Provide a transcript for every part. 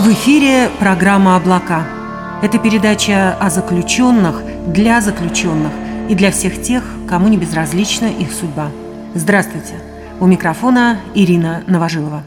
В эфире программа «Облака». Это передача о заключенных, для заключенных и для всех тех, кому не безразлична их судьба. Здравствуйте! У микрофона Ирина Новожилова.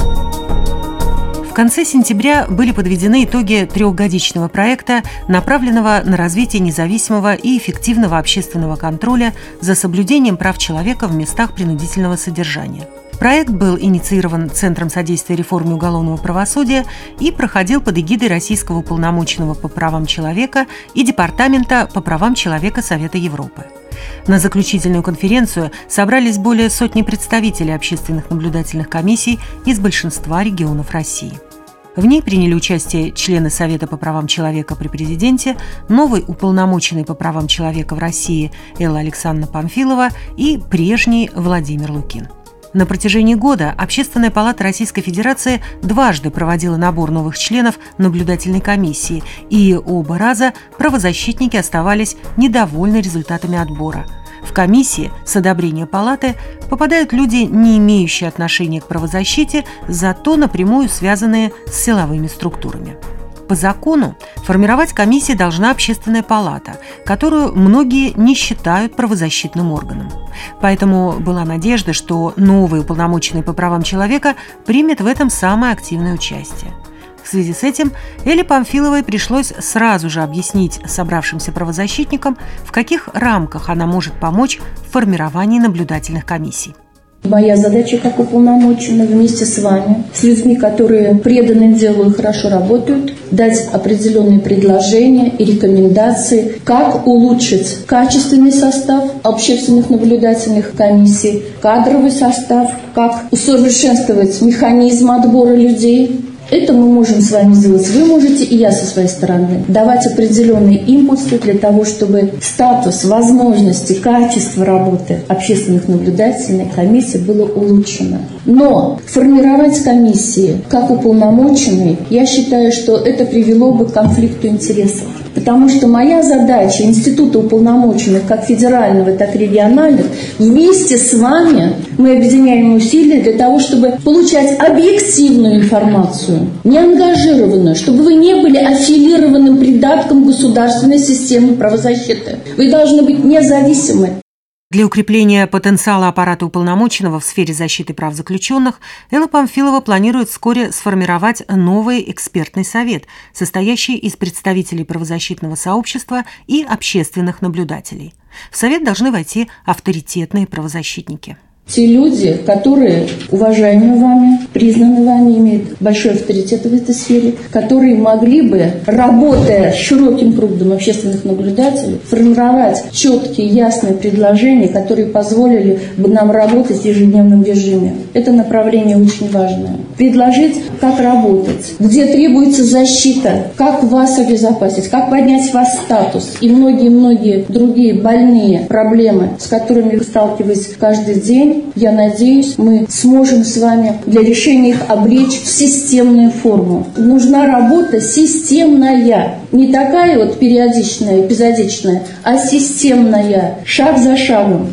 В конце сентября были подведены итоги трехгодичного проекта, направленного на развитие независимого и эффективного общественного контроля за соблюдением прав человека в местах принудительного содержания. Проект был инициирован Центром содействия реформе уголовного правосудия и проходил под эгидой Российского уполномоченного по правам человека и Департамента по правам человека Совета Европы. На заключительную конференцию собрались более сотни представителей общественных наблюдательных комиссий из большинства регионов России. В ней приняли участие члены Совета по правам человека при президенте, новый уполномоченный по правам человека в России Элла Александровна Памфилова и прежний Владимир Лукин. На протяжении года Общественная палата Российской Федерации дважды проводила набор новых членов наблюдательной комиссии, и оба раза правозащитники оставались недовольны результатами отбора. В комиссии с одобрения палаты попадают люди, не имеющие отношения к правозащите, зато напрямую связанные с силовыми структурами. По закону формировать комиссии должна Общественная палата, которую многие не считают правозащитным органом. Поэтому была надежда, что новый уполномоченный по правам человека примет в этом самое активное участие. В связи с этим Элле Памфиловой пришлось сразу же объяснить собравшимся правозащитникам, в каких рамках она может помочь в формировании наблюдательных комиссий. Моя задача как уполномоченная вместе с вами, с людьми, которые преданы делу и хорошо работают, дать определенные предложения и рекомендации, как улучшить качественный состав общественных наблюдательных комиссий, кадровый состав, как усовершенствовать механизм отбора людей. Это мы можем с вами сделать, вы можете, и я со своей стороны, давать определенные импульсы для того, чтобы статус, возможности, качество работы общественных наблюдательных комиссий было улучшено. Но формировать комиссии как уполномоченный, я считаю, что это привело бы к конфликту интересов. Потому что моя задача Института уполномоченных, как федерального, так и региональных, вместе с вами мы объединяем усилия для того, чтобы получать объективную информацию, не ангажированную, чтобы вы не были аффилированным придатком государственной системы правозащиты. Вы должны быть независимы. Для укрепления потенциала аппарата уполномоченного в сфере защиты прав заключенных Элла Памфилова планирует вскоре сформировать новый экспертный совет, состоящий из представителей правозащитного сообщества и общественных наблюдателей. В совет должны войти авторитетные правозащитники. Те люди, которые уважаемы вами, признаны вами, имеют большой авторитет в этой сфере, которые могли бы, работая с широким кругом общественных наблюдателей, формировать четкие, ясные предложения, которые позволили бы нам работать в ежедневном режиме. Это направление очень важное. Предложить, как работать, где требуется защита, как вас обезопасить, как поднять вас статус и многие-многие другие больные проблемы, с которыми вы сталкиваетесь каждый день. Я надеюсь, мы сможем с вами для решения их облечь в системную форму. Нужна работа системная. Не такая вот периодичная, эпизодичная, а системная, шаг за шагом.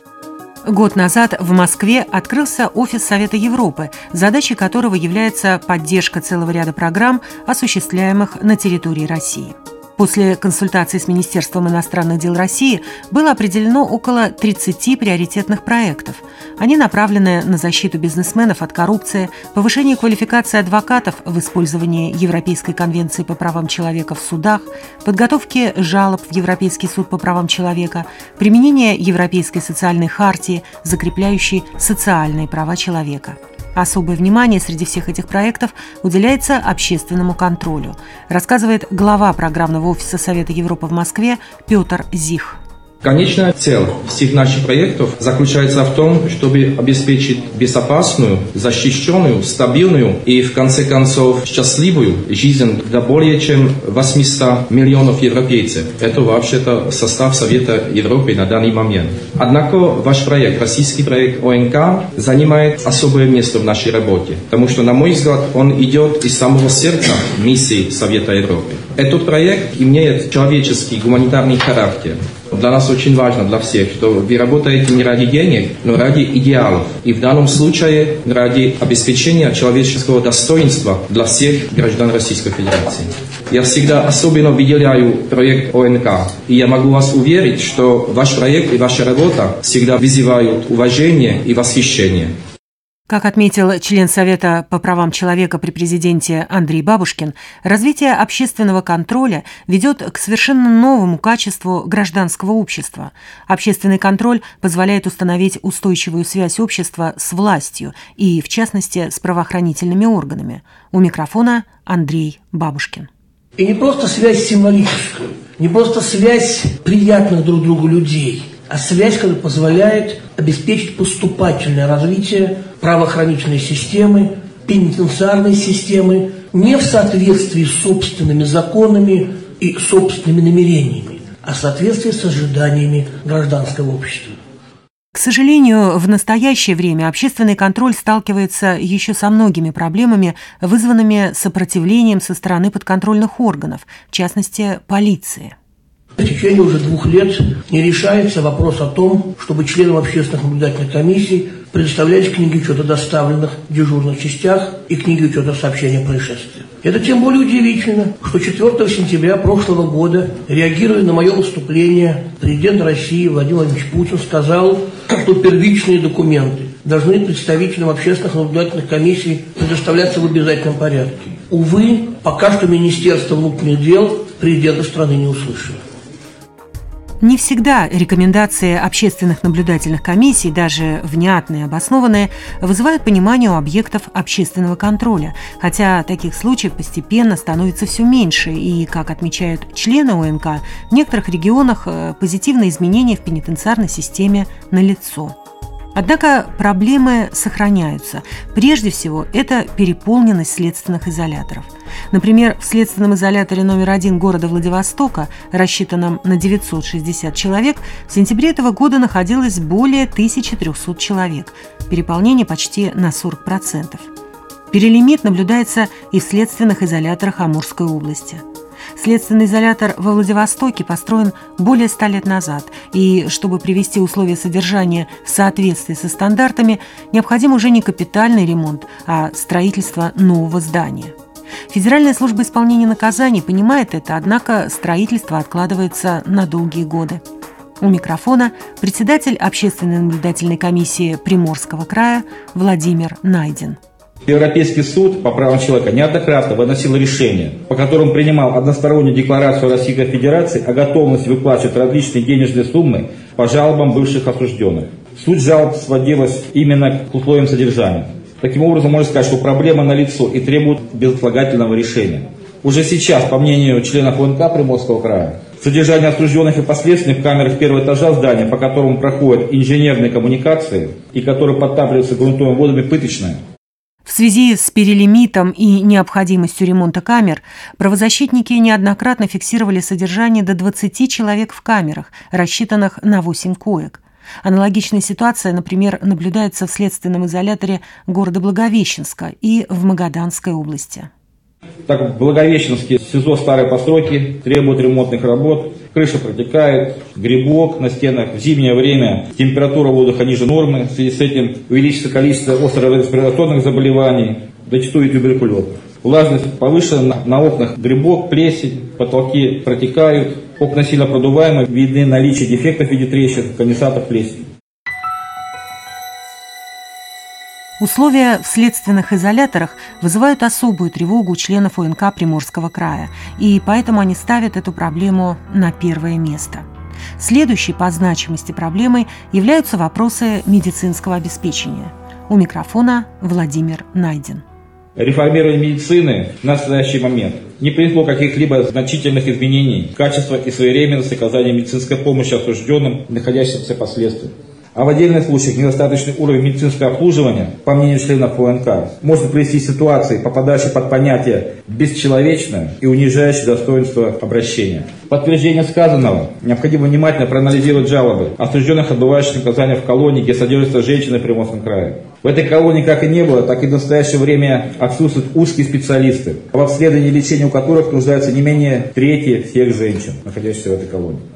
Год назад в Москве открылся офис Совета Европы, задачей которого является поддержка целого ряда программ, осуществляемых на территории России. После консультаций с Министерством иностранных дел России было определено около 30 приоритетных проектов. Они направлены на защиту бизнесменов от коррупции, повышение квалификации адвокатов в использовании Европейской конвенции по правам человека в судах, подготовке жалоб в Европейский суд по правам человека, применение Европейской социальной хартии, закрепляющей социальные права человека. Особое внимание среди всех этих проектов уделяется общественному контролю, рассказывает глава программного офиса Совета Европы в Москве Петр Зих. Конечная цель всех наших проектов заключается в том, чтобы обеспечить безопасную, защищенную, стабильную и, в конце концов, счастливую жизнь для более чем 800 миллионов европейцев. Это вообще-то состав Совета Европы на данный момент. Однако ваш проект, российский проект ОНК, занимает особое место в нашей работе, потому что, на мой взгляд, он идет из самого сердца миссии Совета Европы. Этот проект имеет человеческий, гуманитарный характер. Для нас очень важно, для всех, что вы работаете не ради денег, но ради идеалов. И в данном случае ради обеспечения человеческого достоинства для всех граждан Российской Федерации. Я всегда особенно выделяю проект ОНК. И я могу вас уверить, что ваш проект и ваша работа всегда вызывают уважение и восхищение. Как отметил член Совета по правам человека при президенте Андрей Бабушкин, развитие общественного контроля ведет к совершенно новому качеству гражданского общества. Общественный контроль позволяет установить устойчивую связь общества с властью и, в частности, с правоохранительными органами. У микрофона Андрей Бабушкин. И не просто связь символическую, не просто связь приятных друг другу людей, а связь, которая позволяет обеспечить поступательное развитие правоохранительной системы, пенитенциарной системы, не в соответствии с собственными законами и собственными намерениями, а в соответствии с ожиданиями гражданского общества. К сожалению, в настоящее время общественный контроль сталкивается еще со многими проблемами, вызванными сопротивлением со стороны подконтрольных органов, в частности, полиции. В течение уже 2 лет не решается вопрос о том, чтобы членам общественных наблюдательных комиссий предоставлять книги учета доставленных в дежурных частях и книги учета сообщения о происшествиях. Это тем более удивительно, что 4 сентября прошлого года, реагируя на мое выступление, президент России Владимир Владимирович Путин сказал, что первичные документы должны представителям общественных наблюдательных комиссий предоставляться в обязательном порядке. Увы, пока что Министерство внутренних дел президента страны не услышало. Не всегда рекомендации общественных наблюдательных комиссий, даже внятные и обоснованные, вызывают понимание у объектов общественного контроля, хотя таких случаев постепенно становится все меньше, и, как отмечают члены ОНК, в некоторых регионах позитивные изменения в пенитенциарной системе налицо. Однако проблемы сохраняются. Прежде всего, это переполненность следственных изоляторов. Например, в следственном изоляторе номер 1 города Владивостока, рассчитанном на 960 человек, в сентябре этого года находилось более 1300 человек, переполнение почти на 40%. Перелимит наблюдается и в следственных изоляторах Амурской области. Следственный изолятор во Владивостоке построен более 100 лет назад, и чтобы привести условия содержания в соответствие со стандартами, необходим уже не капитальный ремонт, а строительство нового здания. Федеральная служба исполнения наказаний понимает это, однако строительство откладывается на долгие годы. У микрофона председатель общественной наблюдательной комиссии Приморского края Владимир Найден. Европейский суд по правам человека неоднократно выносил решения, по которым принимал одностороннюю декларацию Российской Федерации о готовности выплачивать различные денежные суммы по жалобам бывших осужденных. Суть жалоб сводилась именно к условиям содержания. Таким образом, можно сказать, что проблема налицо и требует безотлагательного решения. Уже сейчас, по мнению членов ОНК Приморского края, содержание осужденных и последствий в камерах первого этажа здания, по которому проходят инженерные коммуникации и которые подтапливаются грунтовыми водами, пыточное. В связи с перелимитом и необходимостью ремонта камер, правозащитники неоднократно фиксировали содержание до 20 человек в камерах, рассчитанных на 8 коек. Аналогичная ситуация, например, наблюдается в следственном изоляторе города Благовещенска и в Магаданской области. Так как в Благовещенске СИЗО старой постройки требует ремонтных работ, крыша протекает, грибок на стенах. В зимнее время температура воздуха ниже нормы, в связи с этим увеличится количество остро-респираторных заболеваний, зачастую и туберкулез. Влажность повышена, на окнах грибок, плесень, потолки протекают, окна сильно продуваемы, видны наличие дефектов в виде трещин, конденсатов, плесени. Условия в следственных изоляторах вызывают особую тревогу у членов ОНК Приморского края, и поэтому они ставят эту проблему на первое место. Следующей по значимости проблемой являются вопросы медицинского обеспечения. У микрофона Владимир Найден. Реформирование медицины в настоящий момент не принесло каких-либо значительных изменений в качестве и своевременности оказания медицинской помощи осужденным, находящимся под следствием. А в отдельных случаях недостаточный уровень медицинского обслуживания, по мнению членов ОНК, может привести к ситуации, попадающей под понятие «бесчеловечное» и унижающее достоинство обращения. В подтверждение сказанного необходимо внимательно проанализировать жалобы осужденных, отбывающих наказание в колонии, где содержатся женщины в Приморском крае. В этой колонии как и не было, так и в настоящее время отсутствуют узкие специалисты, в обследовании и лечении у которых нуждаются не менее трети всех женщин, находящихся в этой колонии.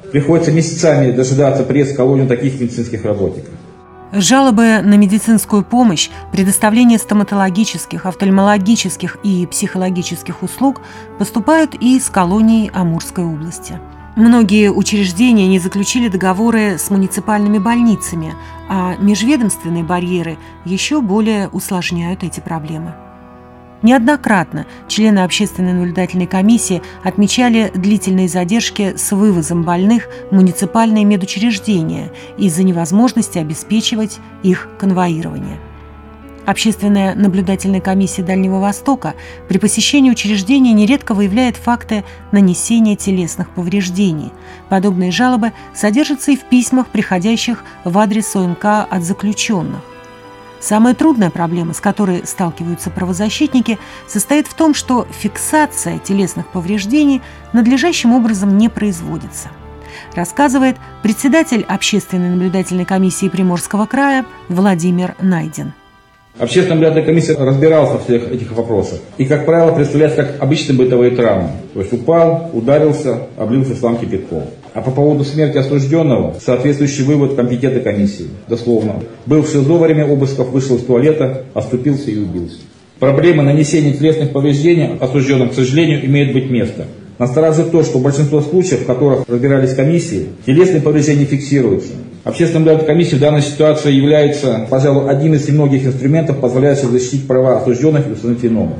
Приходится месяцами дожидаться приезда в колонию таких медицинских работников. Жалобы на медицинскую помощь, предоставление стоматологических, офтальмологических и психологических услуг поступают и из колоний Амурской области. Многие учреждения не заключили договоры с муниципальными больницами, а межведомственные барьеры еще более усложняют эти проблемы. Неоднократно члены общественной наблюдательной комиссии отмечали длительные задержки с вывозом больных в муниципальные медучреждения из-за невозможности обеспечивать их конвоирование. Общественная наблюдательная комиссия Дальнего Востока при посещении учреждений нередко выявляет факты нанесения телесных повреждений. Подобные жалобы содержатся и в письмах, приходящих в адрес ОНК от заключенных. Самая трудная проблема, с которой сталкиваются правозащитники, состоит в том, что фиксация телесных повреждений надлежащим образом не производится, рассказывает председатель общественной наблюдательной комиссии Приморского края Владимир Найден. Общественная наблюдательная комиссия разбиралась во всех этих вопросах. И, как правило, представляется как обычные бытовые травмы. То есть упал, ударился, облился слам кипятком. А по поводу смерти осужденного, соответствующий вывод компетентной комиссии. Дословно. Был в ШИЗО во время обысков, вышел из туалета, оступился и убился. Проблема нанесения телесных повреждений осужденным, к сожалению, имеет быть место. Настораживает то, что большинство случаев, в которых разбирались комиссии, телесные повреждения фиксируются. Общественная наблюдательная комиссия в данной ситуации является, пожалуй, одним из немногих инструментов, позволяющих защитить права осужденных и установить виновных.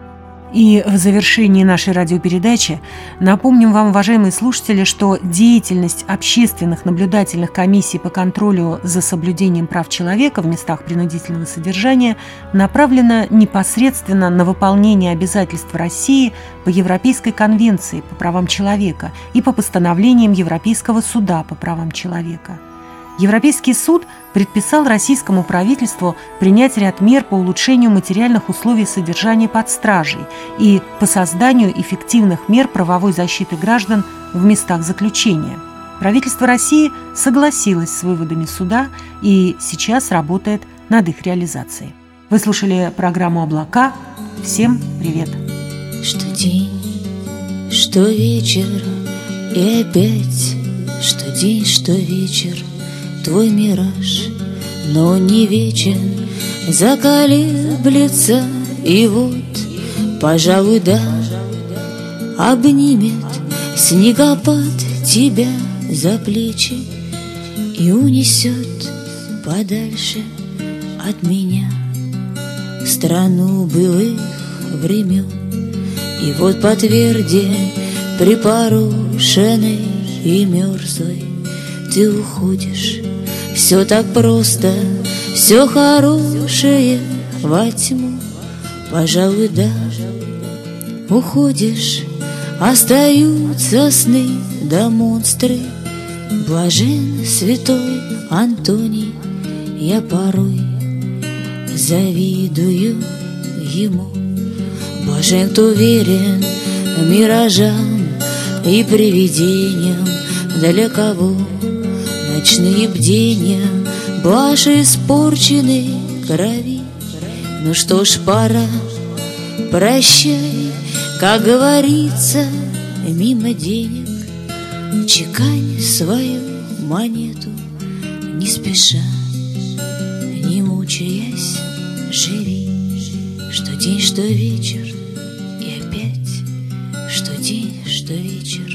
И в завершении нашей радиопередачи напомним вам, уважаемые слушатели, что деятельность общественных наблюдательных комиссий по контролю за соблюдением прав человека в местах принудительного содержания направлена непосредственно на выполнение обязательств России по Европейской конвенции по правам человека и по постановлениям Европейского суда по правам человека. Европейский суд предписал российскому правительству принять ряд мер по улучшению материальных условий содержания под стражей и по созданию эффективных мер правовой защиты граждан в местах заключения. Правительство России согласилось с выводами суда и сейчас работает над их реализацией. Вы слушали программу «Облака». Всем привет! Что день, что вечер, и опять, что день, что вечер, твой мираж, но не вечен, заколеблется, и вот, пожалуй, да, обнимет снегопад тебя за плечи и унесет подальше от меня в страну былых времен. И вот по тверди припорошенной и мерзлой ты уходишь. Все так просто, все хорошее во тьму, пожалуй, да. Уходишь, остаются сны да монстры. Блажен святой Антоний, я порой завидую ему. Блажен, кто верен миражам и привидениям, для кого ночные бдения, блажь испорченной крови. Ну что ж, пора, прощай, как говорится, мимо денег. Чекань свою монету, не спеша, не мучаясь, живи. Что день, что вечер, и опять, что день, что вечер,